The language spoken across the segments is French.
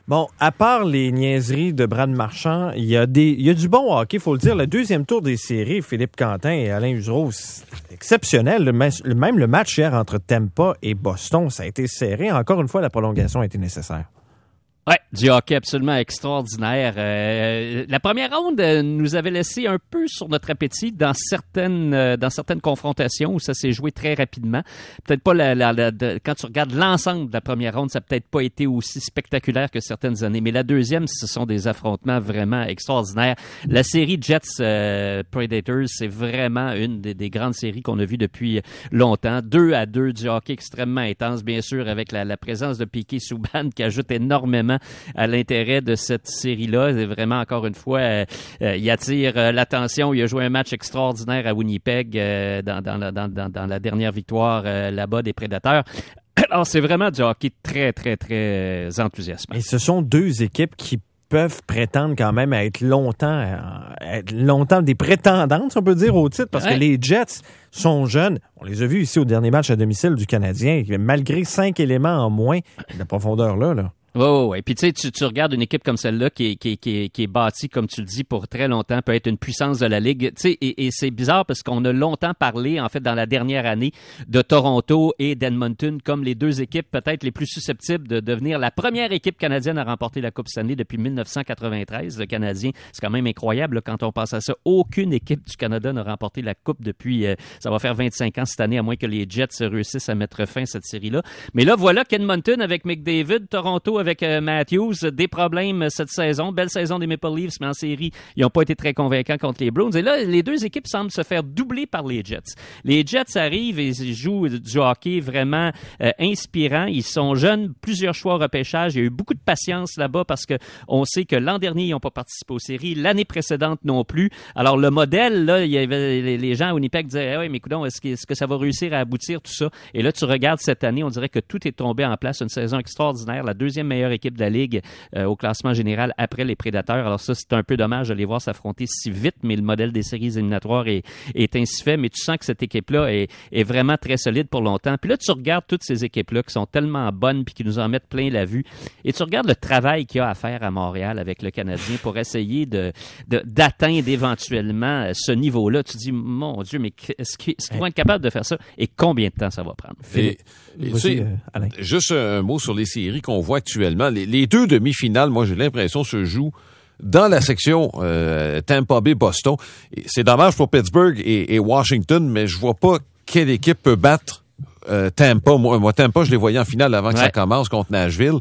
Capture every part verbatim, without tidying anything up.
Bon, à part les niaiseries de Brad Marchand, il y a des, il y a du bon hockey, il faut le dire. Le deuxième tour des séries, Philippe Quentin et Alain Usereau, c'est exceptionnel. Le, même le match hier entre Tampa et Boston, ça a été serré. Encore une fois, la prolongation a été nécessaire. Ouais, du hockey absolument extraordinaire. Euh, la première ronde euh, nous avait laissé un peu sur notre appétit dans certaines euh, dans certaines confrontations où ça s'est joué très rapidement. Peut-être pas la, la, la de, quand tu regardes l'ensemble de la première ronde, ça n'a peut-être pas été aussi spectaculaire que certaines années. Mais la deuxième, ce sont des affrontements vraiment extraordinaires. La série Jets euh, Predators, c'est vraiment une des, des grandes séries qu'on a vues depuis longtemps. Deux à deux, du hockey extrêmement intense, bien sûr, avec la, la présence de Piquet Subban qui ajoute énormément à l'intérêt de cette série-là. C'est vraiment, encore une fois, euh, euh, il attire euh, l'attention. Il a joué un match extraordinaire à Winnipeg euh, dans, dans, la, dans, dans, dans la dernière victoire euh, là-bas des Prédateurs. Alors, c'est vraiment du hockey très, très, très enthousiasmant. Et ce sont deux équipes qui peuvent prétendre quand même à être longtemps, à être longtemps des prétendantes, on peut dire, au titre, parce ouais. que les Jets sont jeunes. On les a vus ici au dernier match à domicile du Canadien, malgré cinq éléments en moins, la profondeur là, là. Oui, oui, oui. Puis tu sais, tu, tu regardes une équipe comme celle-là qui est, qui, est, qui, est, qui est bâtie, comme tu le dis, pour très longtemps, peut être une puissance de la Ligue. Tu sais, et, et c'est bizarre parce qu'on a longtemps parlé, en fait, dans la dernière année, de Toronto et d'Edmonton comme les deux équipes peut-être les plus susceptibles de devenir la première équipe canadienne à remporter la Coupe Stanley depuis dix-neuf cent quatre-vingt-treize. Le Canadien, c'est quand même incroyable là, quand on pense à ça. Aucune équipe du Canada n'a remporté la Coupe depuis, euh, ça va faire vingt-cinq ans cette année, à moins que les Jets réussissent à mettre fin à cette série-là. Mais là, voilà qu'Edmonton avec McDavid, Toronto avec euh, Matthews, des problèmes cette saison. Belle saison des Maple Leafs, mais en série, ils n'ont pas été très convaincants contre les Bruins. Et là, les deux équipes semblent se faire doubler par les Jets. Les Jets arrivent et jouent du hockey vraiment euh, inspirant. Ils sont jeunes, plusieurs choix au repêchage. Il y a eu beaucoup de patience là-bas parce que on sait que l'an dernier, ils n'ont pas participé aux séries. L'année précédente non plus. Alors, le modèle, là, il y avait les gens à Winnipeg disaient, ah oui, mais écoute, est-ce que, est-ce que ça va réussir à aboutir, tout ça? Et là, tu regardes cette année, on dirait que tout est tombé en place. Une saison extraordinaire. La deuxième meilleure équipe de la Ligue euh, au classement général après les Prédateurs. Alors ça, c'est un peu dommage de les voir s'affronter si vite, mais le modèle des séries éliminatoires est, est ainsi fait. Mais tu sens que cette équipe-là est, est vraiment très solide pour longtemps. Puis là, tu regardes toutes ces équipes-là qui sont tellement bonnes puis qui nous en mettent plein la vue. Et tu regardes le travail qu'il y a à faire à Montréal avec le Canadien pour essayer de, de, d'atteindre éventuellement ce niveau-là. Tu te dis, mon Dieu, mais est-ce qu'ils, est-ce qu'ils vont être capables de faire ça? Et combien de temps ça va prendre? Et, et tu sais, euh, juste un mot sur les séries qu'on voit actuellement. Les, les deux demi-finales, moi, j'ai l'impression, se jouent dans la section euh, Tampa Bay-Boston. C'est dommage pour Pittsburgh et, et Washington, mais je vois pas quelle équipe peut battre euh, Tampa. Moi, moi, Tampa, je les voyais en finale avant que ouais. ça commence contre Nashville.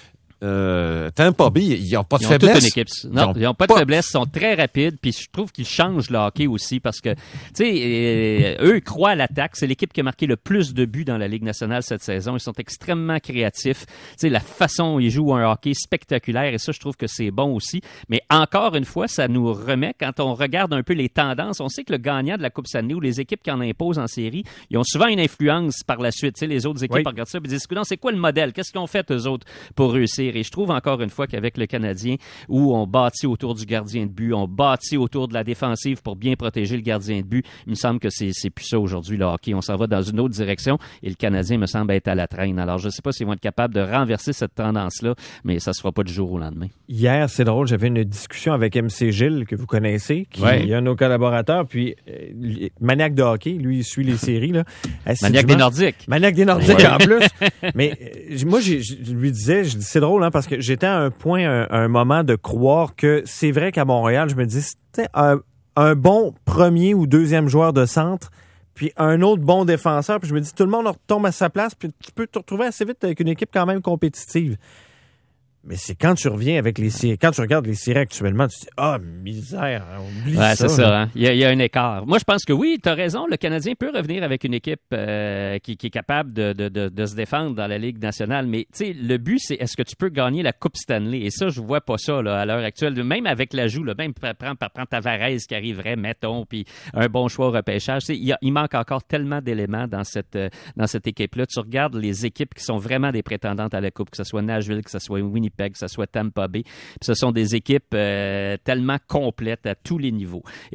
Euh, Tampa Bay, ils n'ont pas de ils faiblesse. Ont toute une équipe. Non, ils n'ont pas de pas... faiblesse, ils sont très rapides, puis je trouve qu'ils changent le hockey aussi parce que, tu sais, euh, eux croient à l'attaque. C'est l'équipe qui a marqué le plus de buts dans la Ligue nationale cette saison. Ils sont extrêmement créatifs. Tu sais, la façon dont ils jouent un hockey spectaculaire, et ça, je trouve que c'est bon aussi. Mais encore une fois, ça nous remet, quand on regarde un peu les tendances, on sait que le gagnant de la Coupe Stanley ou les équipes qui en imposent en série, ils ont souvent une influence par la suite. Tu sais, les autres équipes oui. regardent ça et disent, non, c'est quoi le modèle? Qu'est-ce qu'ils ont fait, eux autres, pour réussir? Et je trouve encore une fois qu'avec le Canadien, où on bâtit autour du gardien de but, on bâtit autour de la défensive pour bien protéger le gardien de but, il me semble que c'est, c'est plus ça aujourd'hui, le hockey. On s'en va dans une autre direction et le Canadien me semble être à la traîne. Alors, je ne sais pas s'ils vont être capables de renverser cette tendance-là, mais ça ne se fera pas du jour au lendemain. Hier, c'est drôle, j'avais une discussion avec M C Gilles, que vous connaissez, qui ouais. est un de nos collaborateurs, puis euh, maniaque de hockey, lui, il suit les séries. Là, maniaque des Nordiques. Maniaque des Nordiques, ouais. en plus. Mais euh, moi, j'ai, je lui disais, je dis, c'est drôle, hein, parce que j'étais à un point, un, un moment de croire que c'est vrai qu'à Montréal, je me dis, c'était un, un bon premier ou deuxième joueur de centre, puis un autre bon défenseur, puis je me dis, tout le monde retombe à sa place, puis tu peux te retrouver assez vite avec une équipe quand même compétitive. Mais c'est quand tu reviens avec les séries, quand tu regardes les séries actuellement, tu te dis, ah, oh, misère, oublie ouais, ça. C'est ça, hein? il, y a, il y a un écart. Moi, je pense que oui, tu as raison, le Canadien peut revenir avec une équipe euh, qui, qui est capable de, de, de, de se défendre dans la Ligue nationale, mais tu sais, le but, c'est est-ce que tu peux gagner la Coupe Stanley? Et ça, je vois pas ça là, à l'heure actuelle. Même avec l'ajout, là, même prends, prends Tavares qui arriverait, mettons, puis un bon choix au repêchage. Il, y a, il manque encore tellement d'éléments dans cette, dans cette équipe-là. Tu regardes les équipes qui sont vraiment des prétendantes à la Coupe, que ce soit Nashville, que ce soit Winnipeg, que ce soit Tampa Bay. Puis ce sont des équipes euh, tellement complètes à tous les niveaux. Et là,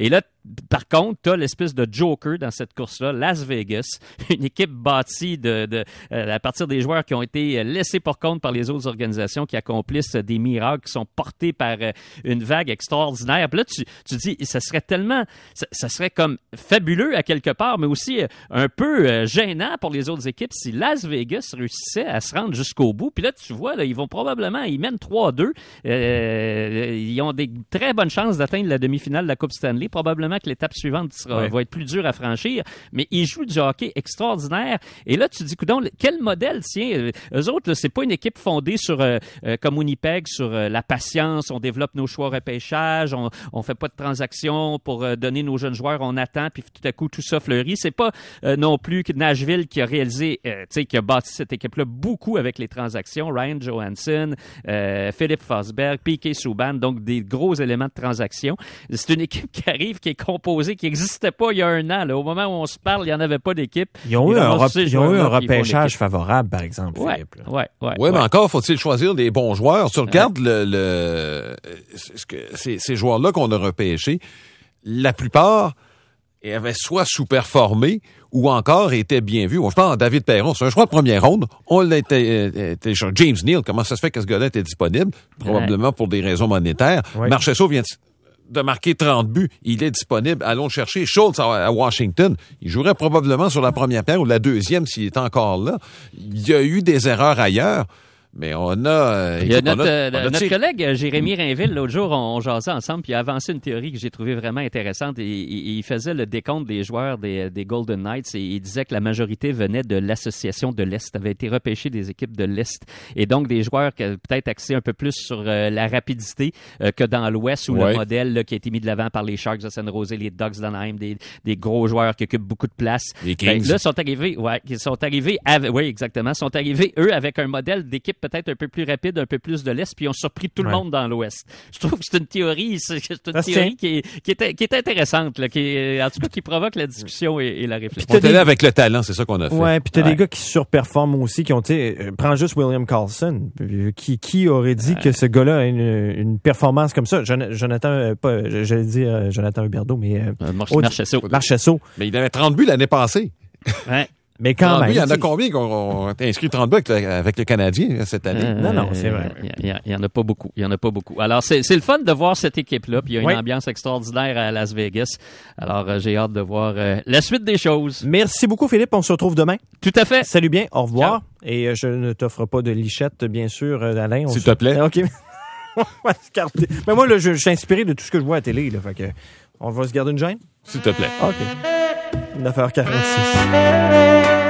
par contre, tu as l'espèce de joker dans cette course-là, Las Vegas, une équipe bâtie de, de euh, à partir des joueurs qui ont été laissés pour compte par les autres organisations qui accomplissent des miracles, qui sont portés par euh, une vague extraordinaire. Puis là, tu, tu dis, ça serait tellement, ça, ça serait comme fabuleux à quelque part, mais aussi euh, un peu euh, gênant pour les autres équipes si Las Vegas réussissait à se rendre jusqu'au bout. Puis là, tu vois, là, ils vont probablement, ils mènent trois à deux. Euh, ils ont des très bonnes chances d'atteindre la demi-finale de la Coupe Stanley. Probablement que l'étape suivante sera, ouais. va être plus dure à franchir, mais ils jouent du hockey extraordinaire. Et là, tu dis, coudonc, quel modèle, tiens, eux autres, là, c'est pas une équipe fondée sur, euh, euh, comme Winnipeg, sur euh, la patience, on développe nos choix repêchage, on, on fait pas de transactions pour euh, donner nos jeunes joueurs, on attend, puis tout à coup, tout ça fleurit. C'est pas euh, non plus que Nashville qui a réalisé, euh, tu sais, qui a bâti cette équipe-là beaucoup avec les transactions, Ryan Johansson, euh, Philippe Forsberg, P K Subban, donc des gros éléments de transaction. C'est une équipe qui arrive, qui est composée, qui n'existait pas il y a un an. Là. Au moment où on se parle, il n'y en avait pas d'équipe. Ils ont eu un, rep- ils ont eu un repêchage favorable, par exemple, ouais, Philippe. Oui, ouais, ouais, ouais, mais ouais. encore, faut-il choisir des bons joueurs. Tu regardes ouais. le, le, ce que, ces, ces joueurs-là qu'on a repêchés, la plupart avaient soit sous-performé ou encore étaient bien vus. Bon, je pense à David Perron, c'est un choix de première ronde. On l'a été, été James Neal, comment ça se fait que ce gars-là était disponible? Probablement ouais. pour des raisons monétaires. Ouais. Marchessault vient de marquer trente buts. Il est disponible. Allons le chercher. Schultz à Washington. Il jouerait probablement sur la première paire ou la deuxième s'il est encore là. Il y a eu des erreurs ailleurs. Mais on a... Il y a écoute, notre, on a, on a notre tir... collègue Jérémy Rainville, l'autre jour, on, on jasait ensemble, puis il a avancé une théorie que j'ai trouvée vraiment intéressante. Et, il, il faisait le décompte des joueurs des, des Golden Knights et il disait que la majorité venait de l'association de l'Est, avait été repêché des équipes de l'Est. Et donc, des joueurs qui avaient peut-être axés un peu plus sur euh, la rapidité euh, que dans l'Ouest, où ouais. le modèle là, qui a été mis de l'avant par les Sharks de San Jose, les Ducks d'Anaheim, des, des gros joueurs qui occupent beaucoup de place. Les Kings. Ben, là, sont arrivés, ouais, ils sont arrivés, avec, oui, exactement, sont arrivés, eux, avec un modèle d'équipe peut-être un peu plus rapide, un peu plus de l'Est, puis ils ont surpris tout ouais. le monde dans l'Ouest. Je trouve que c'est une théorie, c'est, c'est une Parce théorie qui est, qui, est, qui est intéressante, là, qui est, en tout cas qui provoque la discussion et, et la réflexion. On est allé avec le talent, c'est ça qu'on a fait. Ouais, puis t'as ouais. des gars qui surperforment aussi, qui ont, tu sais, euh, prends juste William Karlsson. Qui, qui aurait dit ouais. que ce gars-là a une, une performance comme ça? Jonathan, euh, pas, j'allais dire euh, Jonathan Huberdeau, mais euh, euh, Marchessault. Marchessault. Mais il avait trente buts l'année passée. Ouais. Mais quand même. Il y en a combien qui ont inscrit trente buts avec le, avec le Canadien cette année? Euh, non, non, c'est vrai. Il y, y en a pas beaucoup. Il y en a pas beaucoup. Alors, c'est, c'est le fun de voir cette équipe-là. Puis il y a une oui. ambiance extraordinaire à Las Vegas. Alors, euh, j'ai hâte de voir euh, la suite des choses. Merci beaucoup, Philippe. On se retrouve demain. Tout à fait. Salut bien. Au revoir. Ciao. Et euh, je ne t'offre pas de lichette, bien sûr, euh, Alain. S'il se... te plaît. OK. On va se garder. Mais moi, là, je, je suis inspiré de tout ce que je vois à la télé. Là, fait que on va se garder une gêne? S'il te plaît. OK. neuf heures quarante-six.